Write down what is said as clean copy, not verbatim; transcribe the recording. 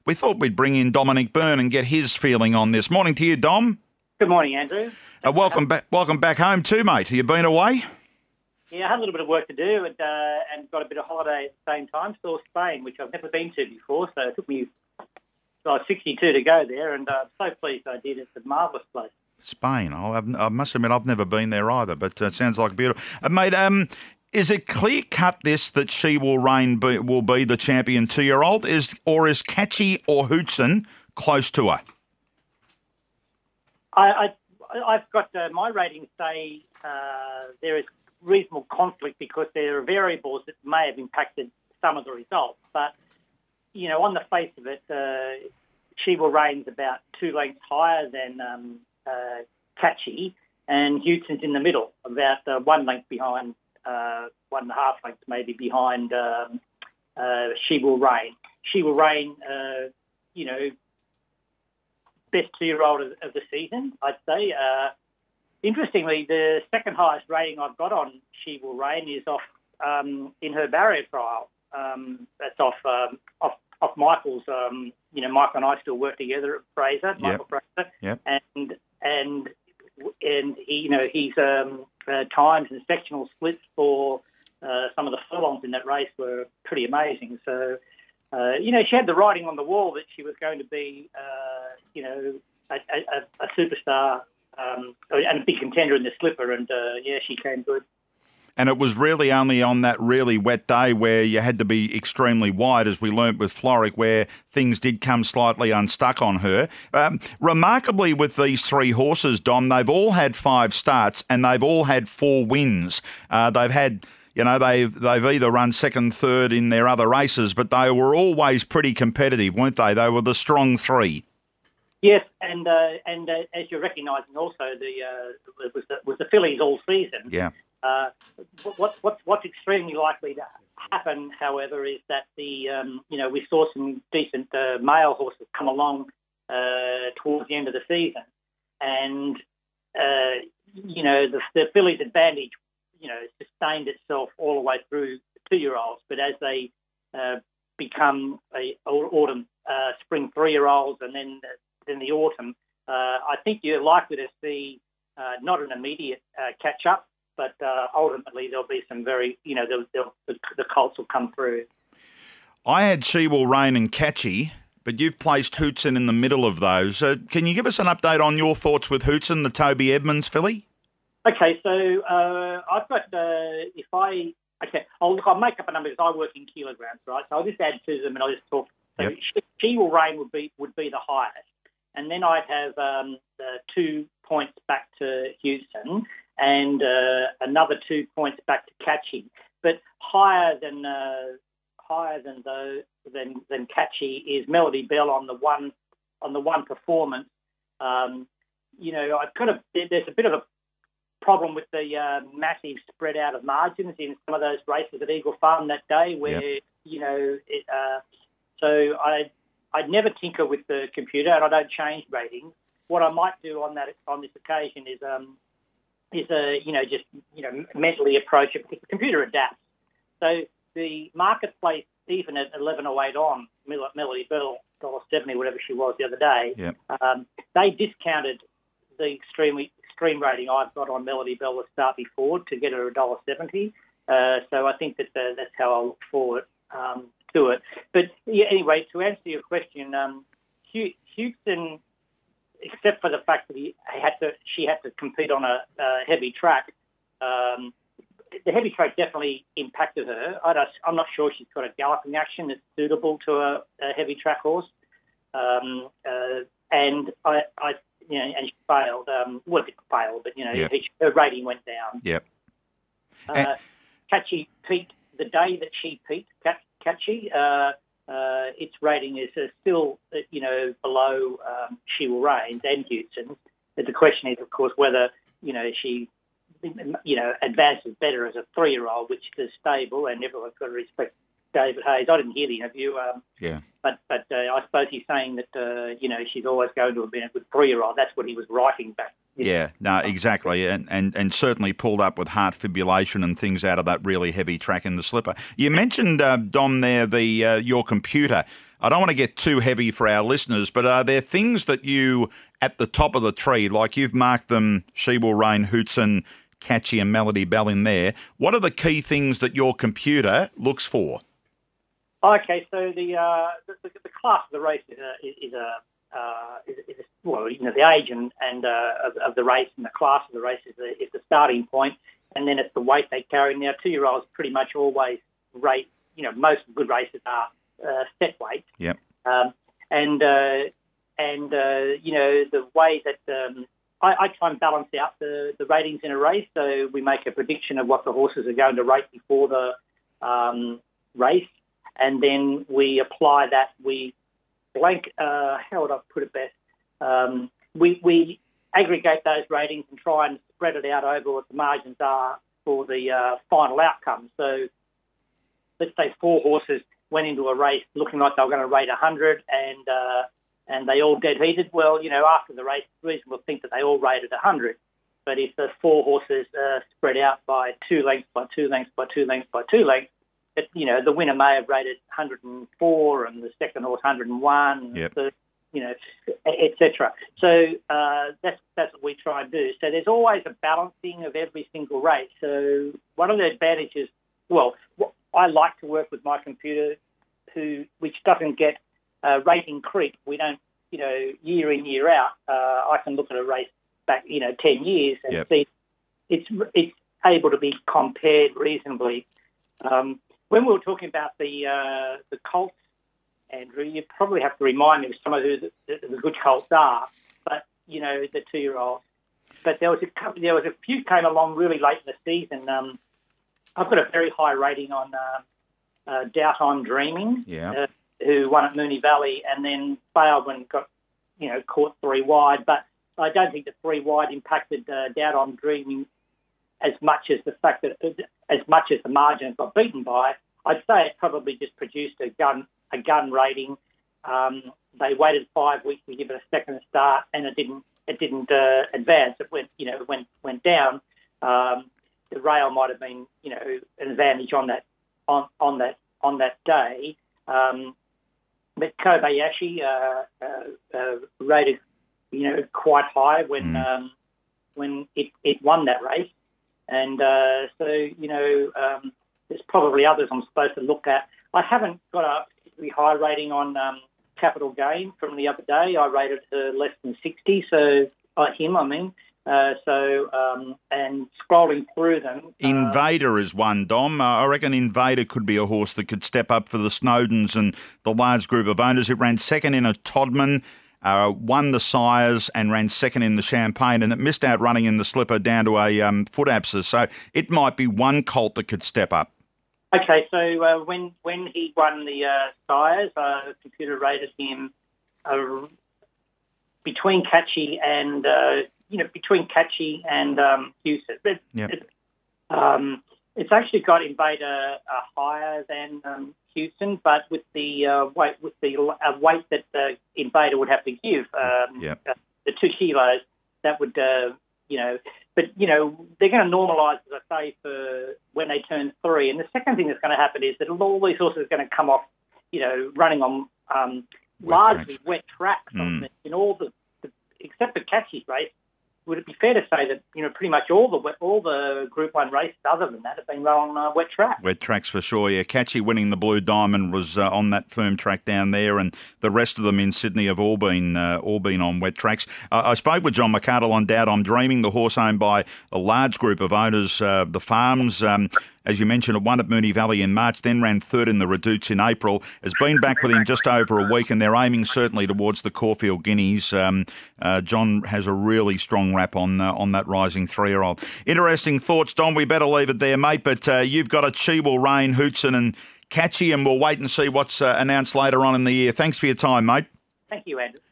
we thought we'd bring in Dominic Byrne and get his feeling on this. Morning to you, Dom. Good morning, Andrew. Welcome back home too, mate. Have you been away? Yeah, I had a little bit of work to do and got a bit of holiday at the same time. Saw Spain, which I've never been to before, so it took me 62 to go there, and I'm so pleased I did. It's a marvellous place. Spain. I must admit I've never been there either, but it sounds like beautiful. Mate, is it clear-cut this that She Will Reign will be the champion 2-year-old, or is Catchy or Hootson close to her? I've got my ratings say there is reasonable conflict because there are variables that may have impacted some of the results. But, you know, on the face of it, She Will Reign's about 2 lengths higher than Catchy, and Hootson's in the middle, about 1 length behind, 1.5 lengths maybe behind She Will Reign. She Will Reign, you know, best 2-year-old of the season, I'd say. Interestingly, the second highest rating I've got on She Will Reign is off in her barrier trial. That's off Michael's. You know, Michael and I still work together at Fraser, Michael Fraser, and he, you know, his times and sectional splits for some of the furlongs in that race were pretty amazing. So, you know, she had the writing on the wall that she was going to be, you know, a superstar. And a big contender in the slipper, and she came good. And it was really only on that really wet day where you had to be extremely wide, as we learnt with Floric, where things did come slightly unstuck on her. Remarkably, with these 3 horses, Dom, they've all had 5 starts and they've all had 4 wins. They've had, you know, they've either run second, third in their other races, but they were always pretty competitive, weren't they? They were the strong 3. Yes, and as you're recognising, also it was the fillies all season. Yeah. What's extremely likely to happen, however, is that you know, we saw some decent male horses come along towards the end of the season, and you know, the fillies' advantage, you know, sustained itself all the way through the 2-year-olds, but as they become autumn, spring 3-year-olds, and then the autumn, I think you're likely to see not an immediate catch-up, but ultimately there'll be some very, you know, the colts will come through. I had She Will Reign and Catchy, but you've placed Hootson in the middle of those. Can you give us an update on your thoughts with Hootson, the Toby Edmonds filly? Okay, so I've got, I'll make up a number because I work in kilograms, right? So I'll just add to them and I'll just talk. So She Will Reign would be the highest. And then I'd have 2 points back to Hootson and another 2 points back to Catchy. But higher than Catchy is Melody Bell on the one performance. You know, there's a bit of a problem with the massive spread out of margins in some of those races at Eagle Farm that day, where you know, so I'd never tinker with the computer, and I don't change ratings. What I might do on this occasion is you know, just, you know, mentally approach it, because the computer adapts. So the marketplace, even at 11.08 on Melody Bell, $1.70, whatever she was the other day, they discounted the extreme rating I've got on Melody Bell the start before to get her $1.70. So I think that's how I'll look forward to it. But yeah, anyway, to answer your question, Houston, except for the fact that she had to compete on a heavy track, the heavy track definitely impacted her. I'm not sure she's got a galloping action that's suitable to a heavy track horse, and you know, and she failed. Well, it failed, but you know, her rating went down. Yep. Catchy peaked the day that she peaked. Catchy, its rating is still, you know, below She Will Reign and Hootson. But the question is, of course, whether, you know, she, you know, advances better as a 3-year-old, which is stable, and everyone's got to respect David Hayes. I didn't hear the interview. But I suppose he's saying that, you know, she's always going to have been a good 3-year-old. That's what he was writing back. Yeah, no, exactly, and certainly pulled up with heart fibrillation and things out of that really heavy track in the slipper. You mentioned, Dom, there, your computer. I don't want to get too heavy for our listeners, but are there things that you, at the top of the tree, like you've marked them, She Will Reign, Hootson, Catchy and Melody Bell in there, what are the key things that your computer looks for? Okay, so the class of the race is well, you know, the age and of the race and the class of the race is the starting point, and then it's the weight they carry. Now, 2-year-olds pretty much always rate. You know, most good races are set weight. Yep. And you know, the way that I try and balance out the ratings in a race, so we make a prediction of what the horses are going to rate before the race, and then we apply that. We blank. How would I put it best? We aggregate those ratings and try and spread it out over what the margins are for the final outcome. So let's say 4 horses went into a race looking like they were going to rate 100 and they all dead heated. Well, you know, after the race, it's reasonable to think that they all rated 100. But if the 4 horses spread out by 2 lengths, by 2 lengths, by 2 lengths, by 2 lengths, you know, the winner may have rated 104 and the second horse 101, yep. You know, etc. So that's what we try and do. So there's always a balancing of every single race. So one of the advantages, well, I like to work with my computer, which doesn't get rating creep. We don't, you know, year in, year out. I can look at a race back, you know, 10 years and yep. see it's able to be compared reasonably. When we were talking about the colts, Andrew, you probably have to remind me of some of who the good colts are, but, you know, the 2-year-olds. But there was a few came along really late in the season. I've got a very high rating on Doubt I'm Dreaming, yeah. Who won at Moonee Valley and then failed when got, you know, caught 3 wide. But I don't think the 3 wide impacted Doubt I'm Dreaming as much as the fact that, as much as the margins got beaten by. I'd say it probably just produced a gun rating. They waited 5 weeks to give it a second start, and it didn't advance. It went down. The rail might have been, you know, an advantage on that day. But Kobayashi rated, you know, quite high when it won that race, and so, you know, there's probably others I'm supposed to look at. I haven't got a particularly high rating on Capital Gain from the other day. I rated less than 60, so him, I mean. And scrolling through them... Invader is one, Dom. I reckon Invader could be a horse that could step up for the Snowdens and the large group of owners. It ran second in a Todman, won the Sires and ran second in the Champagne, and it missed out running in the Slipper down to a foot abscess. So it might be one colt that could step up. Okay, so when he won the Sires, the computer rated him between Catchy and Houston. Yep. It's actually got Invader higher than Houston, but with the weight that Invader would have to give, the 2 kilos, that would But, you know, they're going to normalise, as I say, for when they turn 3. And the second thing that's going to happen is that all these horses are going to come off, you know, running on largely wet tracks. In all the except for Catchy's race. Would it be fair to say that, you know, pretty much all the Group 1 races other than that have been run on wet tracks? Wet tracks for sure, yeah. Catchy winning the Blue Diamond was on that firm track down there, and the rest of them in Sydney have all been on wet tracks. I spoke with John McArdle on Doubt I'm Dreaming, the horse owned by a large group of owners, the Farms. As you mentioned, it won at Moonee Valley in March, then ran third in the Redouts in April. Has been back with him just over a week, and they're aiming certainly towards the Caulfield Guineas. John has a really strong rap on that rising 3-year-old. Interesting thoughts, Don. We better leave it there, mate. But you've got a She Will Reign, Hootson and Catchy, and we'll wait and see what's announced later on in the year. Thanks for your time, mate. Thank you, Andrew.